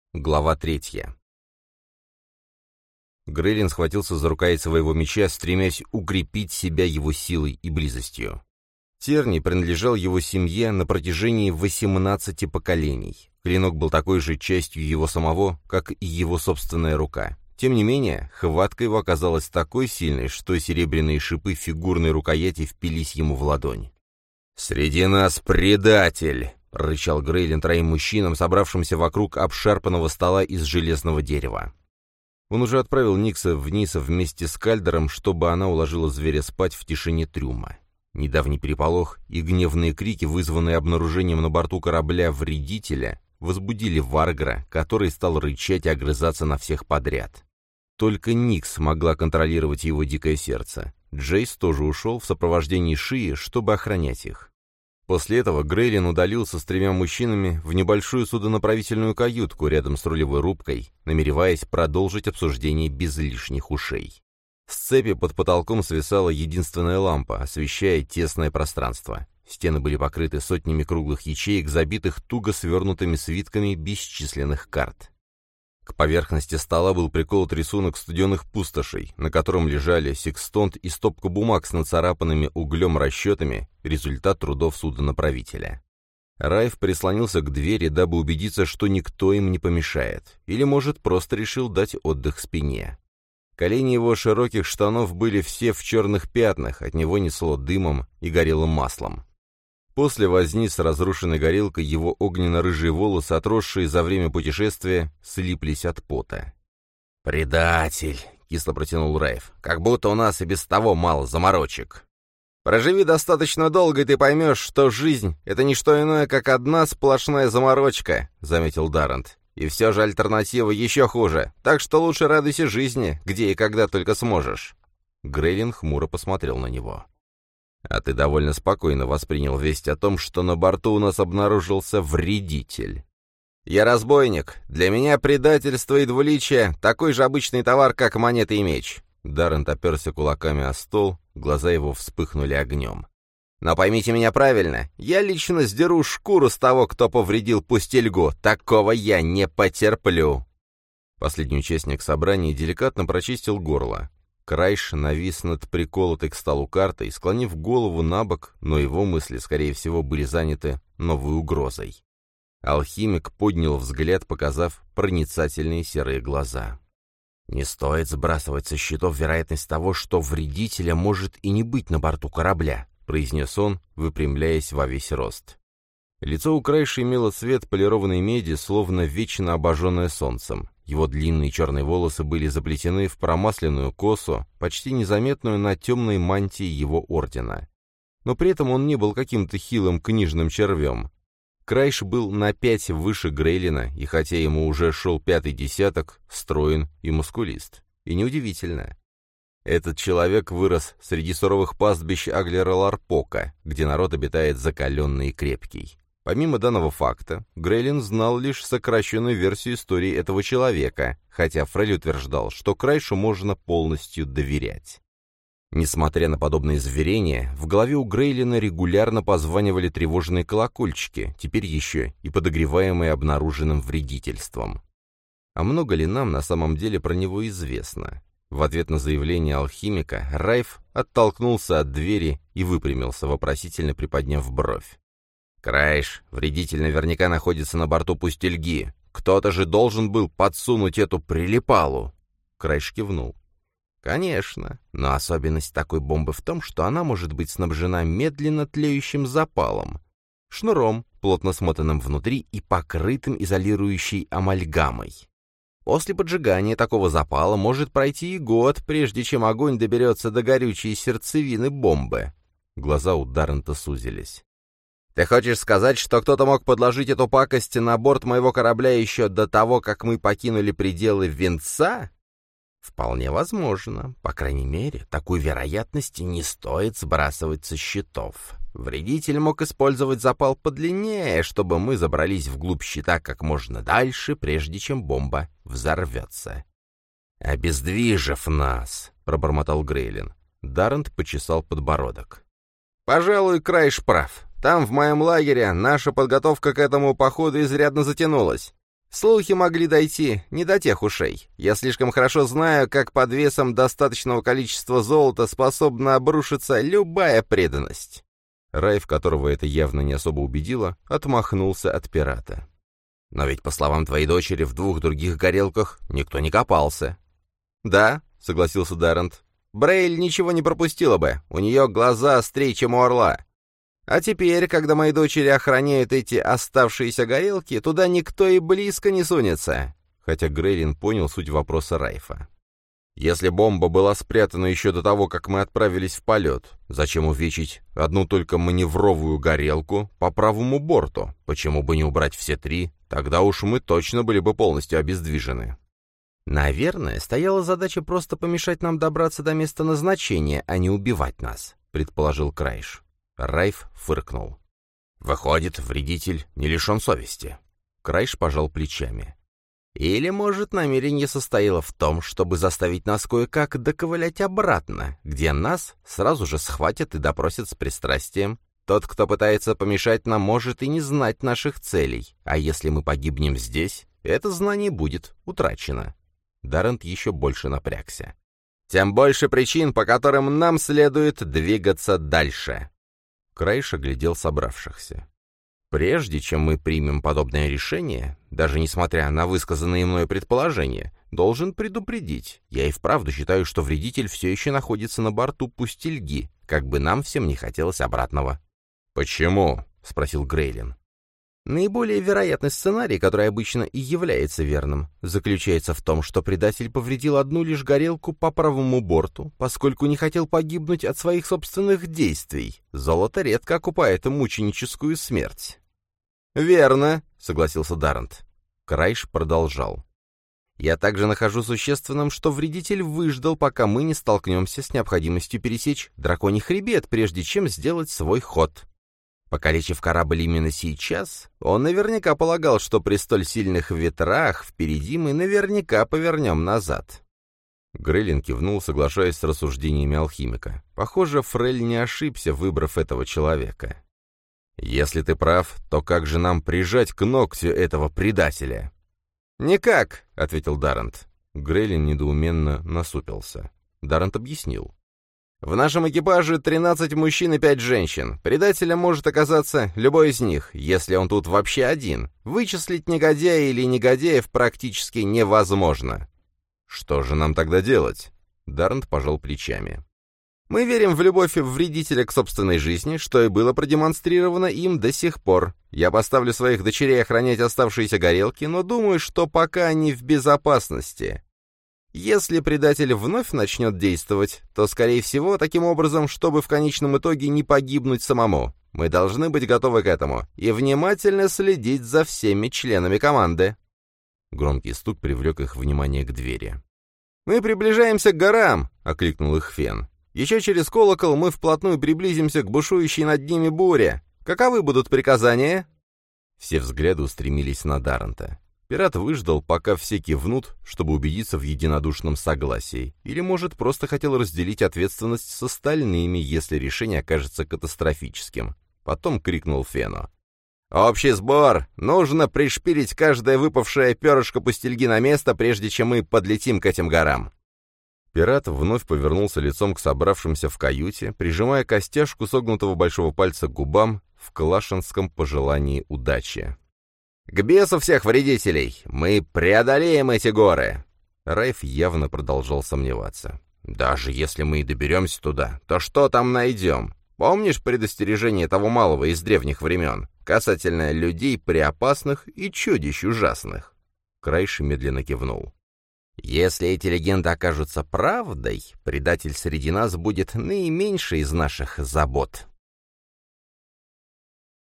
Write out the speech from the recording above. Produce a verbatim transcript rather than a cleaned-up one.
Глава третья. Грейлин схватился за рукоять своего меча, стремясь укрепить себя его силой и близостью. Терни принадлежал его семье на протяжении восемнадцати поколений. Клинок был такой же частью его самого, как и его собственная рука. Тем не менее, хватка его оказалась такой сильной, что серебряные шипы фигурной рукояти впились ему в ладонь. «Среди нас предатель!» — рычал Грейлин троим мужчинам, собравшимся вокруг обшарпанного стола из железного дерева. Он уже отправил Никса вниз вместе с Кальдером, чтобы она уложила зверя спать в тишине трюма. Недавний переполох и гневные крики, вызванные обнаружением на борту корабля вредителя, возбудили Варгра, который стал рычать и огрызаться на всех подряд. Только Никс могла контролировать его дикое сердце. Джейс тоже ушел в сопровождении Шии, чтобы охранять их. После этого Грейлин удалился с тремя мужчинами в небольшую судонаправительную каютку рядом с рулевой рубкой, намереваясь продолжить обсуждение без лишних ушей. С цепи под потолком свисала единственная лампа, освещая тесное пространство. Стены были покрыты сотнями круглых ячеек, забитых туго свернутыми свитками бесчисленных карт. К поверхности стола был приколот рисунок студенных пустошей, на котором лежали секстонт и стопка бумаг с нацарапанными углем расчетами, результат трудов судонаправителя. Райф прислонился к двери, дабы убедиться, что никто им не помешает, или, может, просто решил дать отдых спине. Колени его широких штанов были все в черных пятнах, от него несло дымом и горелым маслом. После возни с разрушенной горелкой его огненно-рыжие волосы, отросшие за время путешествия, слиплись от пота. «Предатель!» — кисло протянул Райф. «Как будто у нас и без того мало заморочек». «Проживи достаточно долго, и ты поймешь, что жизнь — это не что иное, как одна сплошная заморочка», — заметил Даррент. «И все же альтернатива еще хуже, так что лучше радуйся жизни, где и когда только сможешь». Грейлин хмуро посмотрел на него. «А ты довольно спокойно воспринял весть о том, что на борту у нас обнаружился вредитель». «Я разбойник. Для меня предательство и двуличие — такой же обычный товар, как монета и меч». Даррент оперся кулаками о стол, глаза его вспыхнули огнем. «Но поймите меня правильно, я лично сдеру шкуру с того, кто повредил пустельгу. Такого я не потерплю». Последний участник собрания деликатно прочистил горло. Крайш навис над приколотой к столу картой, склонив голову на бок, но его мысли, скорее всего, были заняты новой угрозой. Алхимик поднял взгляд, показав проницательные серые глаза. «Не стоит сбрасывать со счетов вероятность того, что вредителя может и не быть на борту корабля», — произнес он, выпрямляясь во весь рост. Лицо у Крайша имело цвет полированной меди, словно вечно обожженное солнцем. Его длинные черные волосы были заплетены в промасленную косу, почти незаметную на темной мантии его ордена. Но при этом он не был каким-то хилым книжным червем. Крайш был на пять выше Грейлина, и хотя ему уже шел пятый десяток, строен и мускулист. И неудивительно. Этот человек вырос среди суровых пастбищ Аглера-Ларпока, где народ обитает закаленный и крепкий. Помимо данного факта, Грейлин знал лишь сокращенную версию истории этого человека, хотя Фрель утверждал, что Крайшу можно полностью доверять. Несмотря на подобные заверения, в голове у Грейлина регулярно позванивали тревожные колокольчики, теперь еще и подогреваемые обнаруженным вредительством. А много ли нам на самом деле про него известно? В ответ на заявление алхимика Райф оттолкнулся от двери и выпрямился, вопросительно приподняв бровь. «Крайш, вредитель наверняка находится на борту пустельги. Кто-то же должен был подсунуть эту прилипалу». Крайш кивнул. «Конечно, но особенность такой бомбы в том, что она может быть снабжена медленно тлеющим запалом, шнуром, плотно смотанным внутри и покрытым изолирующей амальгамой. После поджигания такого запала может пройти и год, прежде чем огонь доберется до горючей сердцевины бомбы». Глаза у Даррента сузились. «Ты хочешь сказать, что кто-то мог подложить эту пакость на борт моего корабля еще до того, как мы покинули пределы Венца?» «Вполне возможно. По крайней мере, такую вероятность не стоит сбрасывать со счетов. Вредитель мог использовать запал подлиннее, чтобы мы забрались вглубь щита как можно дальше, прежде чем бомба взорвется». «Обездвижив нас», — пробормотал Грейлин. Даррент почесал подбородок. «Пожалуй, Крайш прав. Там, в моем лагере, наша подготовка к этому походу изрядно затянулась. Слухи могли дойти не до тех ушей. Я слишком хорошо знаю, как под весом достаточного количества золота способна обрушиться любая преданность». Райф, которого это явно не особо убедило, отмахнулся от пирата. «Но ведь, по словам твоей дочери, в двух других горелках никто не копался». «Да», — согласился Даррент. «Брейль ничего не пропустила бы, у нее глаза острее, чем у орла. А теперь, когда мои дочери охраняют эти оставшиеся горелки, туда никто и близко не сунется». Хотя Грейлин понял суть вопроса Райфа. «Если бомба была спрятана еще до того, как мы отправились в полет, зачем увечить одну только маневровую горелку по правому борту? Почему бы не убрать все три? Тогда уж мы точно были бы полностью обездвижены». «Наверное, стояла задача просто помешать нам добраться до места назначения, а не убивать нас», — предположил Крайш. Райф фыркнул. «Выходит, вредитель не лишен совести». Крайш пожал плечами. «Или, может, намерение состояло в том, чтобы заставить нас кое-как доковылять обратно, где нас сразу же схватят и допросят с пристрастием. Тот, кто пытается помешать нам, может и не знать наших целей, а если мы погибнем здесь, это знание будет утрачено». Даррент еще больше напрягся. «Тем больше причин, по которым нам следует двигаться дальше». Крайш оглядел собравшихся. «Прежде чем мы примем подобное решение, даже несмотря на высказанные мною предположения, должен предупредить. Я и вправду считаю, что вредитель все еще находится на борту Пустельги, как бы нам всем не хотелось обратного». «Почему?» — спросил Грейлин. «Наиболее вероятный сценарий, который обычно и является верным, заключается в том, что предатель повредил одну лишь горелку по правому борту, поскольку не хотел погибнуть от своих собственных действий. Золото редко окупает мученическую смерть». «Верно», — согласился Даррент. Крайш продолжал. «Я также нахожу существенным, что вредитель выждал, пока мы не столкнемся с необходимостью пересечь драконий хребет, прежде чем сделать свой ход. Покалечив корабль именно сейчас, он наверняка полагал, что при столь сильных ветрах впереди мы наверняка повернем назад». Грейлин кивнул, соглашаясь с рассуждениями алхимика. Похоже, Фрель не ошибся, выбрав этого человека. «Если ты прав, то как же нам прижать к ногтю этого предателя?» «Никак», — ответил Даррент. Грейлин недоуменно насупился. Даррент объяснил. «В нашем экипаже тринадцать мужчин и пять женщин. Предателем может оказаться любой из них, если он тут вообще один. Вычислить негодяя или негодяев практически невозможно». «Что же нам тогда делать?» Даррент пожал плечами. «Мы верим в любовь вредителя к собственной жизни, что и было продемонстрировано им до сих пор. Я поставлю своих дочерей охранять оставшиеся горелки, но думаю, что пока они в безопасности. Если предатель вновь начнет действовать, то, скорее всего, таким образом, чтобы в конечном итоге не погибнуть самому. Мы должны быть готовы к этому и внимательно следить за всеми членами команды». Громкий стук привлек их внимание к двери. «Мы приближаемся к горам!» — окликнул их Фен. «Еще через колокол мы вплотную приблизимся к бушующей над ними буре. Каковы будут приказания?» Все взгляды устремились на Даррента. Пират выждал, пока все кивнут, чтобы убедиться в единодушном согласии, или, может, просто хотел разделить ответственность с остальными, если решение окажется катастрофическим. Потом крикнул Фену. «Общий сбор! Нужно пришпилить каждое выпавшее перышко пустельги на место, прежде чем мы подлетим к этим горам!» Пират вновь повернулся лицом к собравшимся в каюте, прижимая костяшку согнутого большого пальца к губам в клашенском пожелании удачи. «К бесу всех вредителей! Мы преодолеем эти горы!» Райф явно продолжал сомневаться. «Даже если мы и доберемся туда, то что там найдем? Помнишь предостережение того малого из древних времен, касательно людей преопасных и чудищ ужасных?» Крайш медленно кивнул. «Если эти легенды окажутся правдой, предатель среди нас будет наименьшей из наших забот».